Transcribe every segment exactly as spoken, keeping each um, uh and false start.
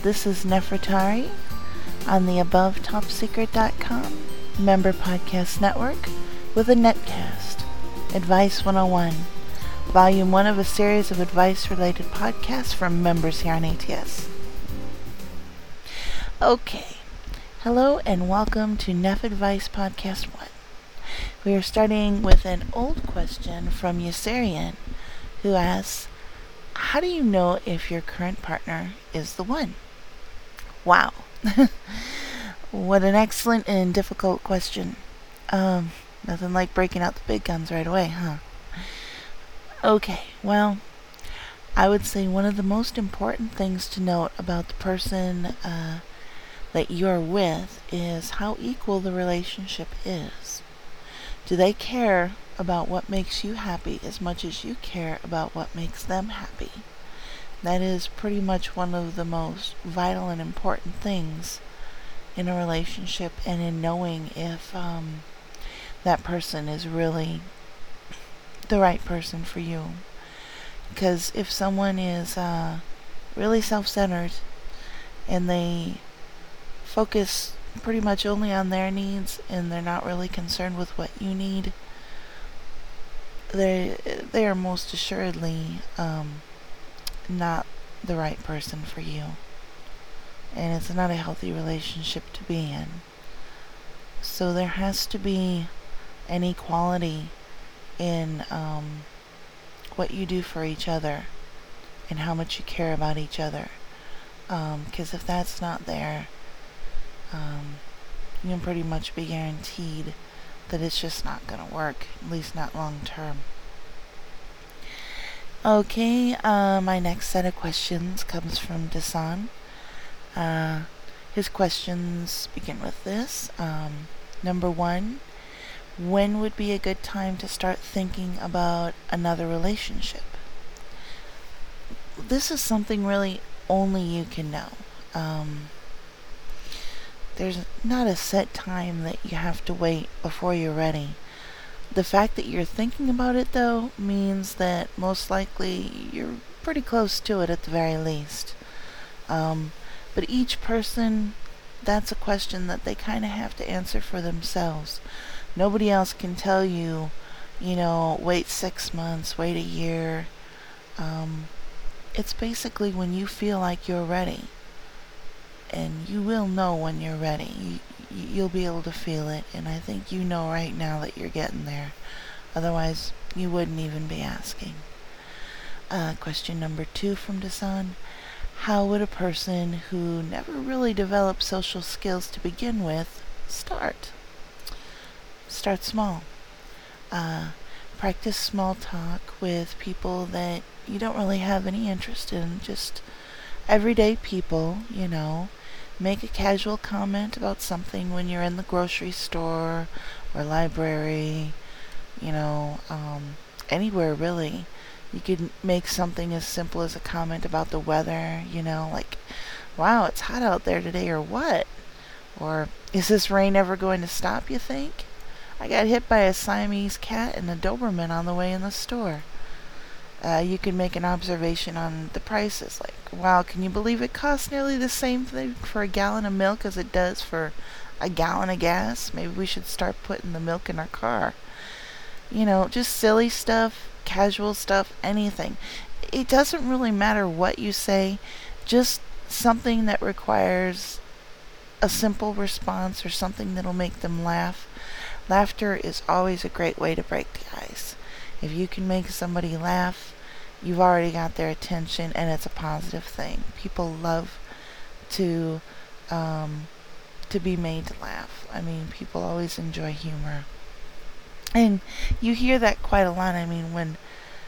This is Nefertari on the above top secret dot com member podcast network with a netcast, Advice one oh one, volume one of a series of advice-related podcasts from members here on A T S. Okay, hello and welcome to Nef Advice Podcast one. We are starting with an old question from Yasarian, who asks, how do you know if your current partner is the one? Wow. What an excellent and difficult question. Um, nothing like breaking out the big guns right away, huh? Okay, well, I would say one of the most important things to note about the person uh, that you're with is how equal the relationship is. Do they care about what makes you happy as much as you care about what makes them happy? That is pretty much one of the most vital and important things in a relationship and in knowing if um, that person is really the right person for you. Because if someone is uh, really self-centered and they focus pretty much only on their needs and they're not really concerned with what you need, they they are most assuredly um, not the right person for you, and it's not a healthy relationship to be in. So there has to be an equality in um, what you do for each other and how much you care about each other, because um, if that's not there, um, you can pretty much be guaranteed that it's just not going to work, at least not long term. Okay, uh, my next set of questions comes from Dasan. Uh, his questions begin with this. Um, number one, when would be a good time to start thinking about another relationship? This is something really only you can know. Um, there's not a set time that you have to wait before you're ready. The fact that you're thinking about it, though, means that most likely you're pretty close to it at the very least. Um, but each person, that's a question that they kind of have to answer for themselves. Nobody else can tell you, you know, wait six months, wait a year. Um, it's basically when you feel like you're ready. And you will know when you're ready. You, you'll be able to feel it, and I think you know right now that you're getting there. Otherwise, you wouldn't even be asking. Uh, question number two from Dasan. How would a person who never really developed social skills to begin with start? Start small. Uh, practice small talk with people that you don't really have any interest in. Just everyday people, you know. Make a casual comment about something when you're in the grocery store or library, you know, um, anywhere really. You could make something as simple as a comment about the weather, you know, like, wow, it's hot out there today, or what? Or, is this rain ever going to stop, you think? I got hit by a Siamese cat and a Doberman on the way in the store. Uh, you can make an observation on the prices, like, wow, can you believe it costs nearly the same thing for a gallon of milk as it does for a gallon of gas? Maybe we should start putting the milk in our car. You know, just silly stuff, casual stuff, anything. It doesn't really matter what you say, just something that requires a simple response or something that'll make them laugh. Laughter is always a great way to break the ice. If you can make somebody laugh, you've already got their attention, and it's a positive thing. People love to um, to be made to laugh. I mean, people always enjoy humor. And you hear that quite a lot. I mean, when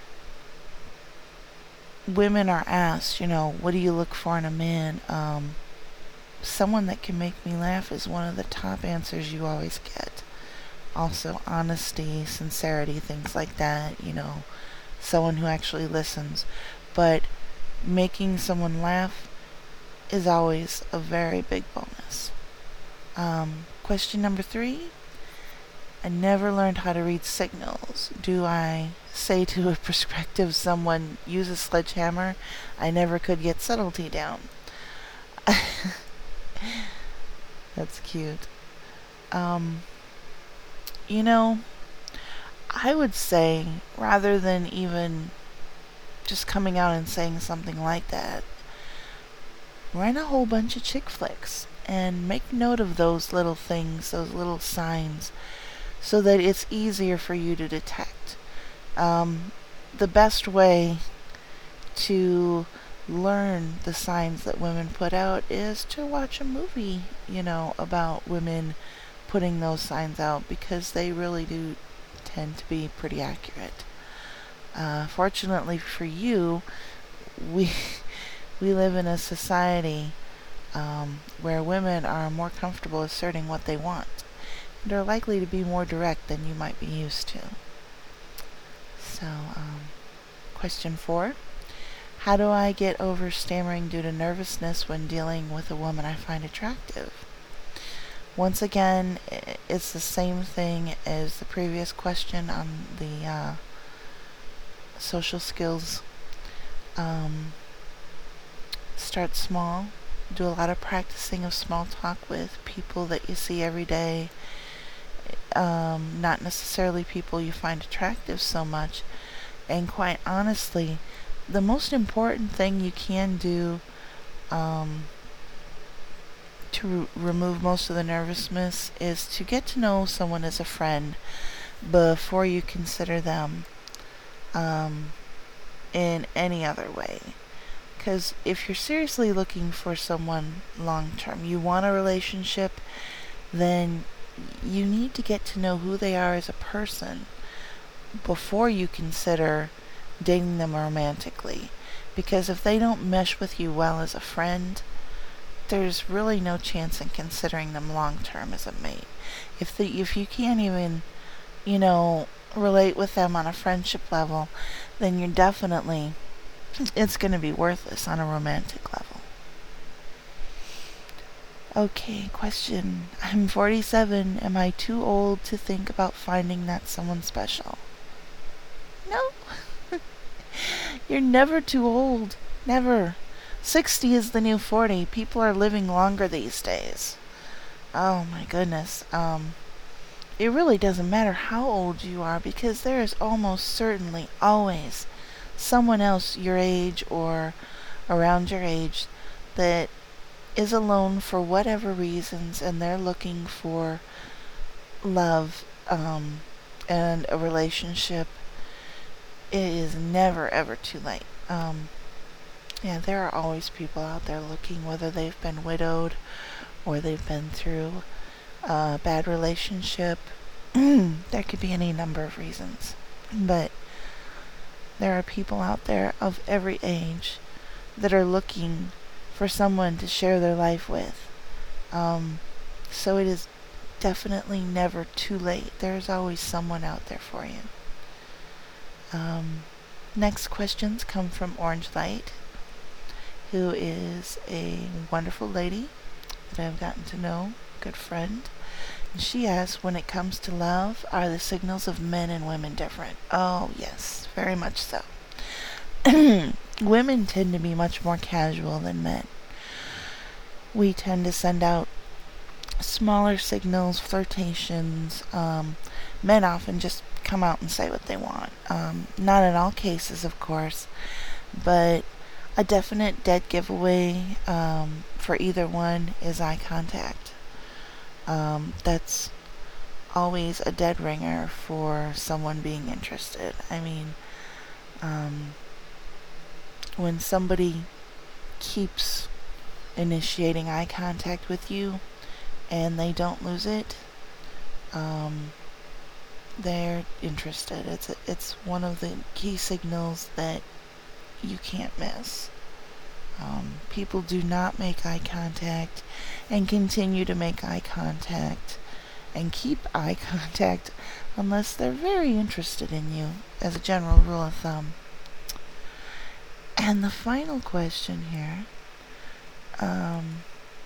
women are asked, you know, what do you look for in a man? Um, someone that can make me laugh is one of the top answers you always get. Also, honesty, sincerity, things like that, you know, someone who actually listens. But making someone laugh is always a very big bonus. Um, question number three. I never learned how to read signals. Do I say to a prospective someone, use a sledgehammer? I never could get subtlety down. That's cute. Um, you know, I would say rather than even just coming out and saying something like that, rent a whole bunch of chick flicks and make note of those little things, those little signs, so that it's easier for you to detect. Um, the best way to learn the signs that women put out is to watch a movie, you know, about women putting those signs out, because they really do tend to be pretty accurate. Uh, fortunately for you, we we live in a society um, where women are more comfortable asserting what they want and are likely to be more direct than you might be used to. So, um, question four. How do I get over stammering due to nervousness when dealing with a woman I find attractive? Once again, it's the same thing as the previous question on the uh, social skills. Um, start small. Do a lot of practicing of small talk with people that you see every day. Um, not necessarily people you find attractive so much. And quite honestly, the most important thing you can do um, to re- remove most of the nervousness is to get to know someone as a friend before you consider them um, in any other way. Because if you're seriously looking for someone long term, you want a relationship, then you need to get to know who they are as a person before you consider dating them romantically. Because if they don't mesh with you well as a friend, there's really no chance in considering them long term as a mate. If the if you can't even, you know, relate with them on a friendship level, then you're definitely it's going to be worthless on a romantic level. Okay, question. I'm forty-seven. Am I too old to think about finding that someone special? No. You're never too old. Never. sixty is the new forty. People are living longer these days. Oh my goodness. Um, it really doesn't matter how old you are, because there is almost certainly always someone else your age or around your age that is alone for whatever reasons, and they're looking for love um, and a relationship. It is never ever too late. Um, yeah, there are always people out there looking, whether they've been widowed or they've been through a bad relationship. There could be any number of reasons. But there are people out there of every age that are looking for someone to share their life with. Um, so it is definitely never too late. There's always someone out there for you. Um, next questions come from Orange Light, who is a wonderful lady that I've gotten to know, good friend. And she asks, when it comes to love, are the signals of men and women different? Oh, yes, very much so. Women tend to be much more casual than men. We tend to send out smaller signals, flirtations. Um, men often just come out and say what they want. Um, not in all cases, of course, but a definite dead giveaway um, for either one is eye contact. Um, that's always a dead ringer for someone being interested. I mean, um, when somebody keeps initiating eye contact with you and they don't lose it, um, they're interested. It's a, it's one of the key signals that you can't miss. Um, people do not make eye contact and continue to make eye contact and keep eye contact unless they're very interested in you, as a general rule of thumb. And the final question here. Um,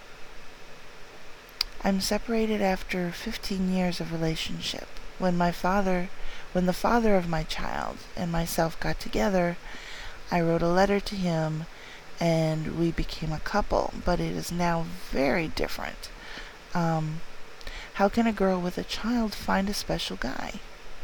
I'm separated after fifteen years of relationship. When my father, when the father of my child and myself got together, I wrote a letter to him and we became a couple, but it is now very different. Um, how can a girl with a child find a special guy?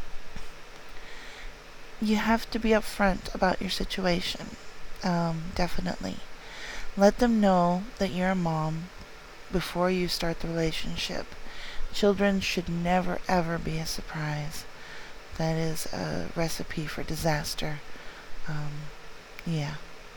You have to be upfront about your situation. Um, definitely. Let them know that you're a mom before you start the relationship. Children should never ever be a surprise. That is a recipe for disaster. Um, yeah.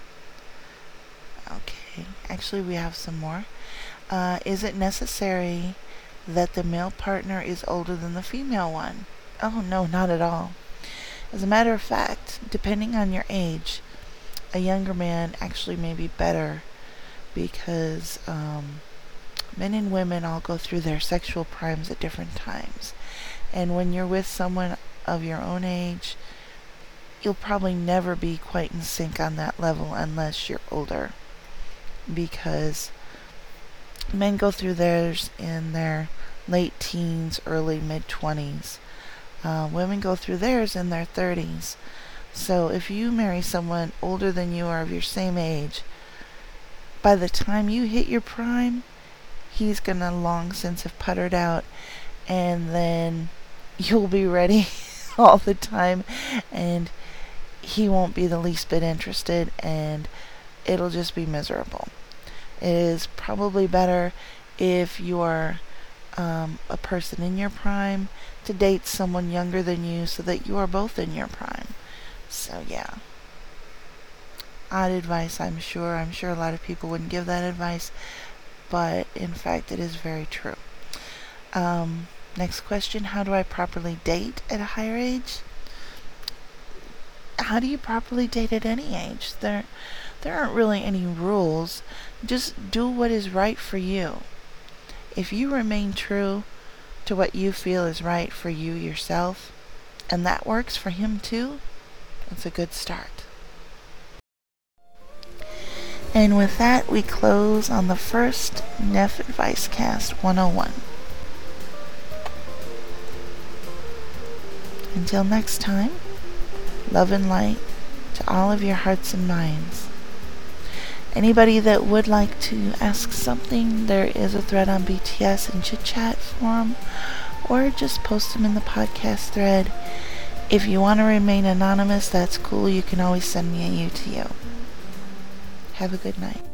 Okay. Actually, we have some more. Uh, is it necessary that the male partner is older than the female one? Oh, no, not at all. As a matter of fact, depending on your age, a younger man actually may be better because um, men and women all go through their sexual primes at different times. And when you're with someone of your own age, you'll probably never be quite in sync on that level unless you're older. Because men go through theirs in their late teens, early mid-twenties. Uh, women go through theirs in their thirties. So if you marry someone older than you or of your same age, by the time you hit your prime, he's gonna long since have puttered out, and then you'll be ready all the time, and he won't be the least bit interested, and it'll just be miserable. It is probably better if you are um, a person in your prime to date someone younger than you so that you are both in your prime. So yeah. Odd advice, I'm sure. I'm sure a lot of people wouldn't give that advice, but in fact it is very true. Um, next question, how do I properly date at a higher age? How do you properly date at any age? There, there aren't really any rules. Just do what is right for you. If you remain true to what you feel is right for you yourself, and that works for him too, it's a good start. And with that, we close on the first Neff Advice Cast one oh one. Until next time, love and light to all of your hearts and minds. Anybody that would like to ask something, there is a thread on B T S and Chit Chat forum, or just post them in the podcast thread. If you want to remain anonymous, that's cool. You can always send me a U T O. Have a good night.